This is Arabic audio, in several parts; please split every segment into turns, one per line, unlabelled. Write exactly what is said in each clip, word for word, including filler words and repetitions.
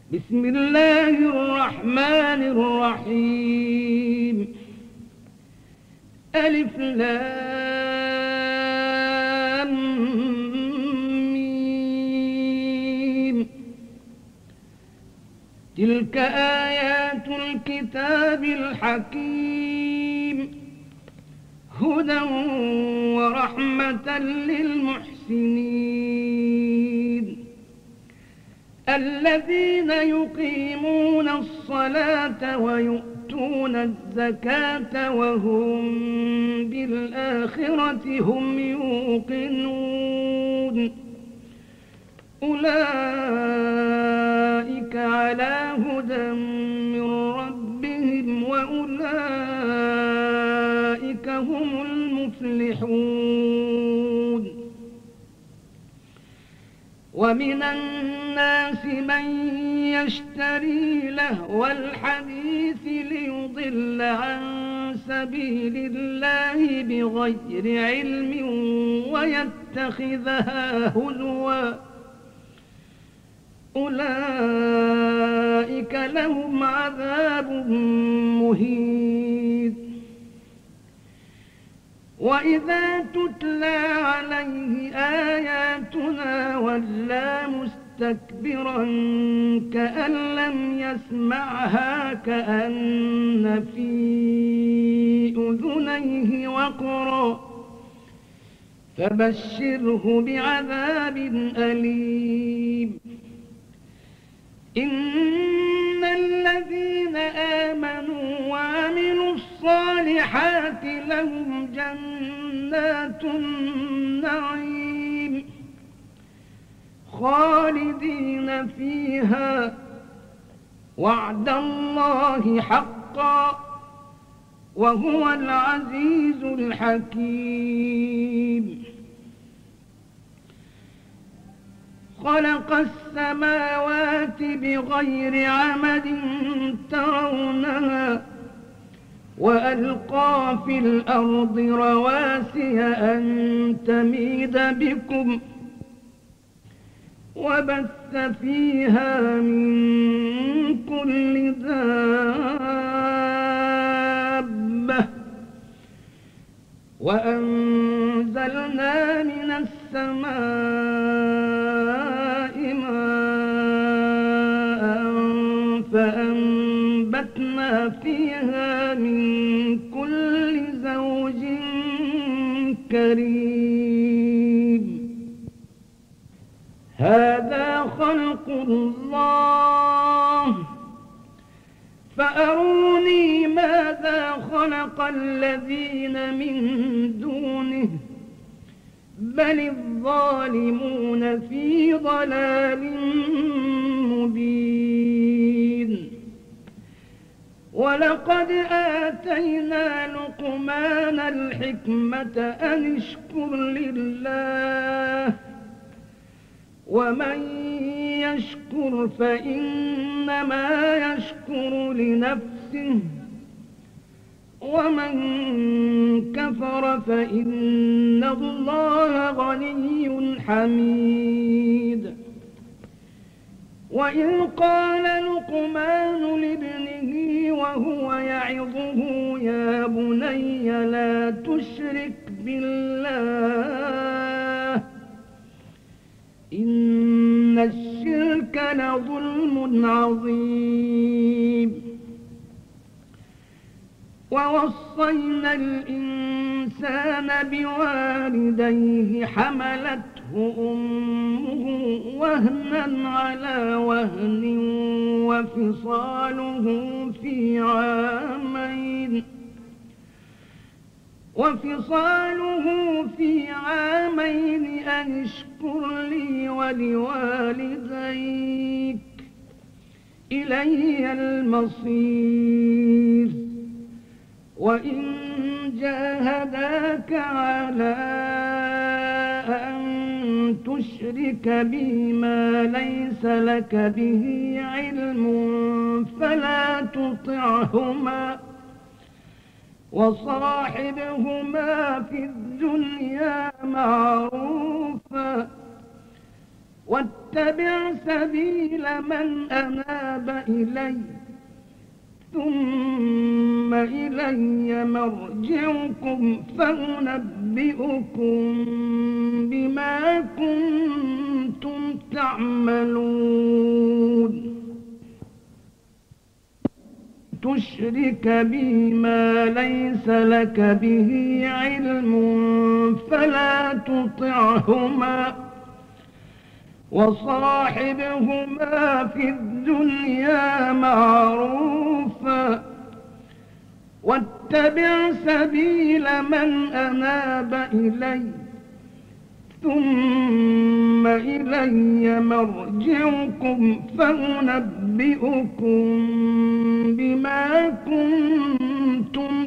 بسم الله الرحمن الرحيم. ألف لام ميم. تلك آيات الكتاب الحكيم، هدى ورحمة للمحسنين الذين يقيمون الصلاة ويؤتون الزكاة وهم بالآخرة هم يوقنون. أولئك على هدى من ربهم وأولئك هم المفلحون. ومن الناس من يشتري لهو الحديث ليضل عن سبيل الله بغير علم ويتخذها هزوا، أولئك لهم عذاب مهين. وإذا تتلى عليه آياتنا ولى مستكبرا كأن لم يسمعها كأن في أذنيه وقرا، فبشره بعذاب أليم. إن الذين آمنوا وعملوا الصالحات لهم جنات النعيم خالدين فيها، وعد الله حقا وهو العزيز الحكيم. خلق السماوات بغير عمد ترونها وألقى في الأرض رواسي أن تميد بكم وبث فيها من كل دابة وأنزلنا من السماء ماء فأنبتنا فيها من كل زوج كريم. هذا خلق الله فأروني ماذا خلق الذين من دونه بل الظالمون في ضلال مبين. ولقد آتينا لقمان الحكمة أن اشكر لله ومن يشكر فإنما يشكر لنفسه ومن كفر فإن الله غني حميد. وإذ قال لقمان لابنه وهو يعظه يا بني لا تشرك بالله إن الشرك لظلم عظيم. ووصينا الإنسان بوالديه حملته أمه وهنا على وهن وفصاله في عامين وفصاله في عامين أن اشكر لي ولوالديك إلي المصير. وإن جاهداك على أن تشرك بي ما ليس لك به علم فلا تطعهما وصاحبهما في الدنيا معروفا واتبع سبيل من أناب إلي ثم إلي مرجعكم فأنبئكم بما كنتم تعملون تشرك بي ما ليس لك به علم فلا تطعهما وصاحبهما في الدنيا معروفا واتبع سبيل من أناب إلي ثم إلي مرجعكم فأنبئكم بما كنتم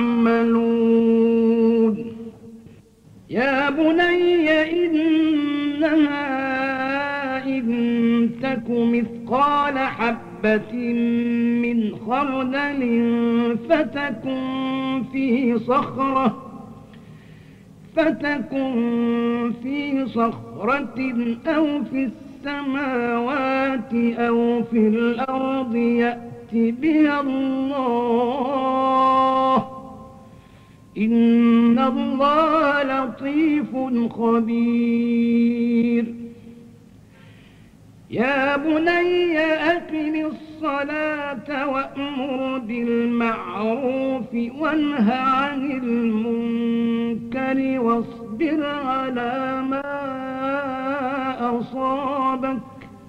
تعملون يا بني إنها إن تك مثقال حبة من خردل فتكن في صخرة فتكن في صخرة أو في السماوات أو في الأرض يأت بها الله إن الله لطيف خبير يا بني أقم الصلاة وأمر بالمعروف وانه عن المنكر واصبر على ما أصابك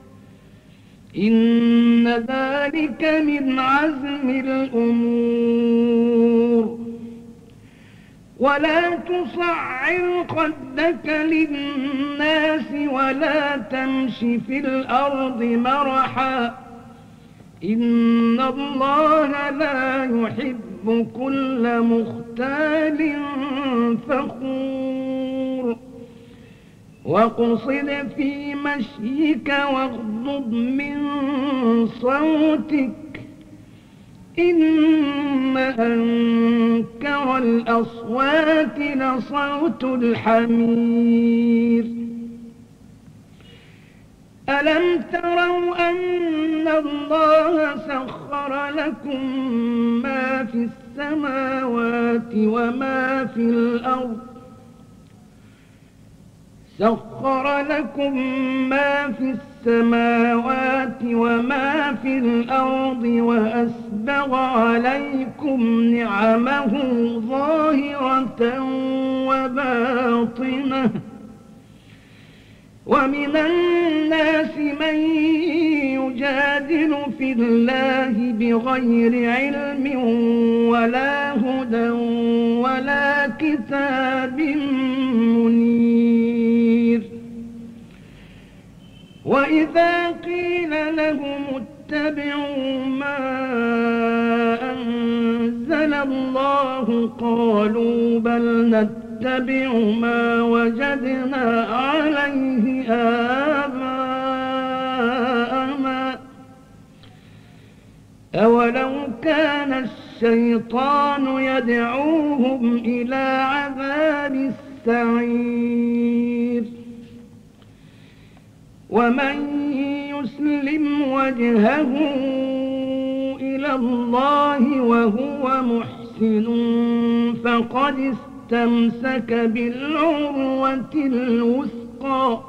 إن ذلك من عزم الأمور ولا تصعر خدك للناس ولا تمش في الأرض مرحا إن الله لا يحب كل مختال فخور واقصد في مشيك واغضض من صوتك إن أنكر الأصوات لصوت الحمير ألم تروا أن الله سخر لكم ما في السماوات وما في الأرض سخر لكم ما في السماوات وما في الأرض وأسبغ عليكم نعمه ظاهرة وباطنة ومن الناس من يجادل في الله بغير علم ولا هدى ولا كتاب منير وإذا قيل لهم اتبعوا ما أنزل الله قالوا بل نتبع ما وجدنا عليه آباءنا أولو كان الشيطان يدعوهم إلى عذاب السعير ومن يسلم وجهه إلى الله وهو محسن فقد استمسك بالعروة الوثقى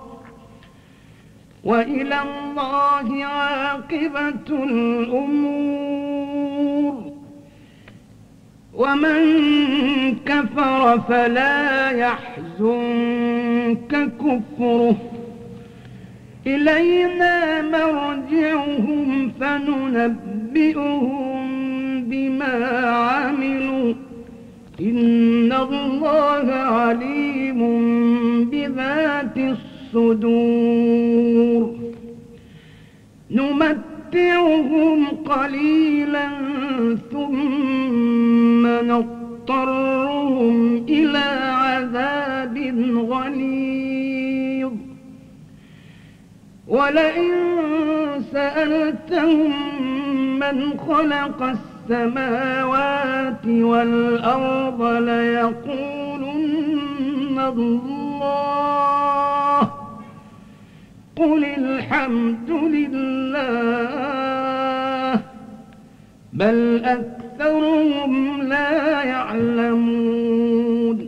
وإلى الله عاقبة الأمور ومن كفر فلا يحزنك كفره إلينا مرجعهم فننبئهم بما عملوا إن الله عليم بذات الصدور نمتعهم قليلا ثم نضطرهم إلى عذاب غليظ ولئن سألتهم من خلق السماوات والأرض ليقولن الله قل الحمد لله بل أكثرهم لا يعلمون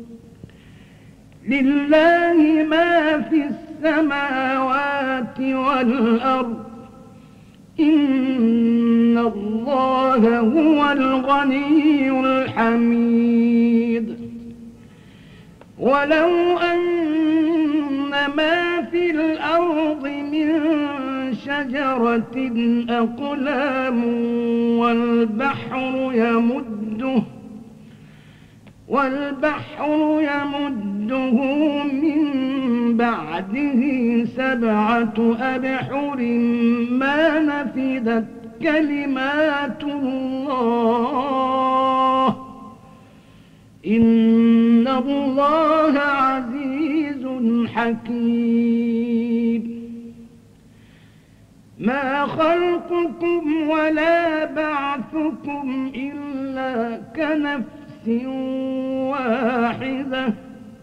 لله ما في السماوات والأرض إن الله هو الغني الحميد ولو أن ما في الأرض من شجرة أقلام والبحر يمده والبحر يمده من بعده سبعة أبحر ما نفدت كلمات الله إن الله عزيز حكيم ما خلقكم ولا بعثكم إلا كنفس واحدة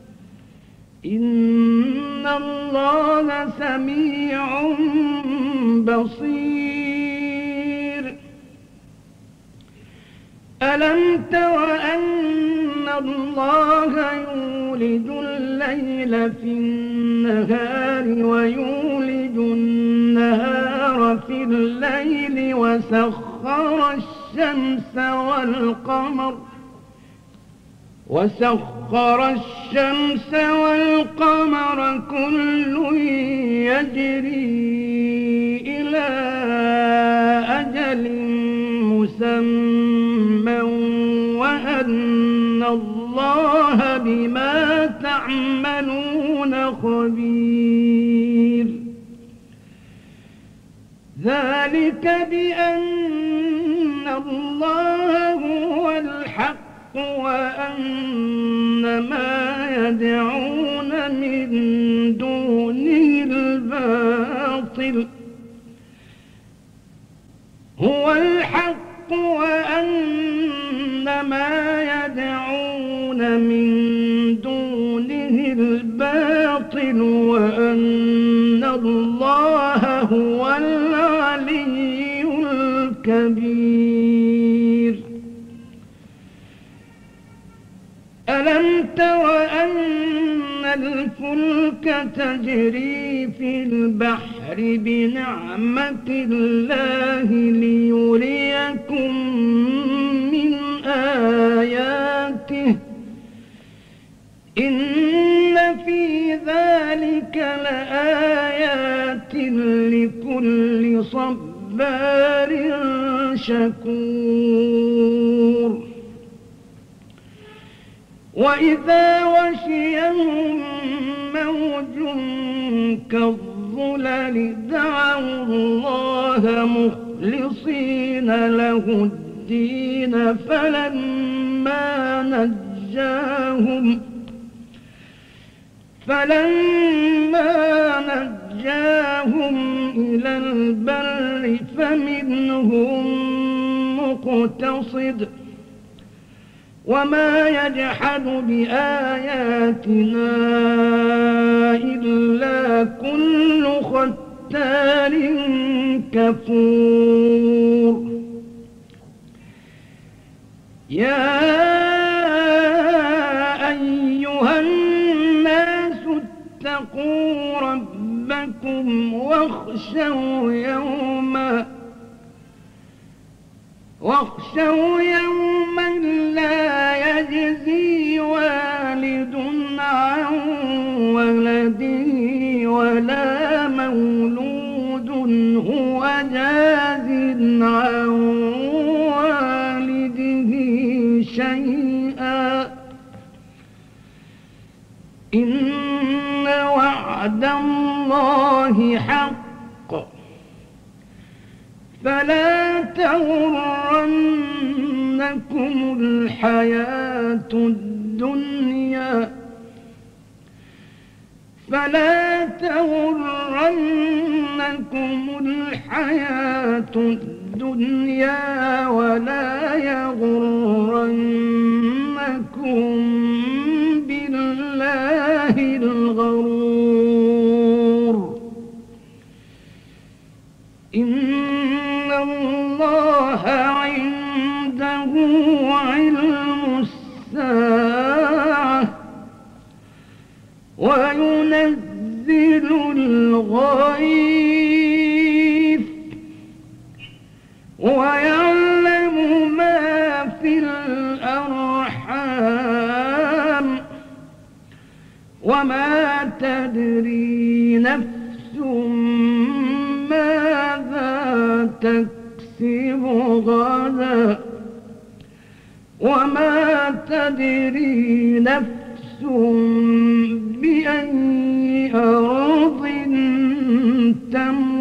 إن الله سميع بصير ألم تر أن الله يولج الليل في النهار ويولج النهار في الليل وسخر الشمس والقمر وسخر الشمس والقمر كل يجري إلى أجل مسمى وأن الله بما تعملون خبير ذلك بأن الله هو الحق وأن ما يدعون من دونه الباطل هو الحق وأن ما يدعون من دونه الباطل وأن الله هو العلي الكبير ألم تر أن الفلك تجري في البحر بنعمة الله ليريكم من آياته إن في ذلك لآيات لكل صبار شكور وإذا غشيهم موج كالظلل دعوا الله مخلصين له الدين فلما نجاهم فلما نجاهم إلى البر فمنهم مقتصد وما يجحد بآياتنا إلا كل ختار كفور يا أيها الناس اتقوا ربكم واخشوا يوما واخشوا يوما لا يجزي والد عن ولده ولا مولود هو جاز عن والده شيئا إن وعد الله حق فلا تغرنكم الحياة الدنيا فلا تغرنكم الحياة الدنيا ولا يغرنكم بالله الغرور إن الله عنده علم الساعة وينزل الغيث ويعلم ما في الأرحام وما تدري نفس ماذا تكسب غدا وما تدري نفس بأي أرض تموت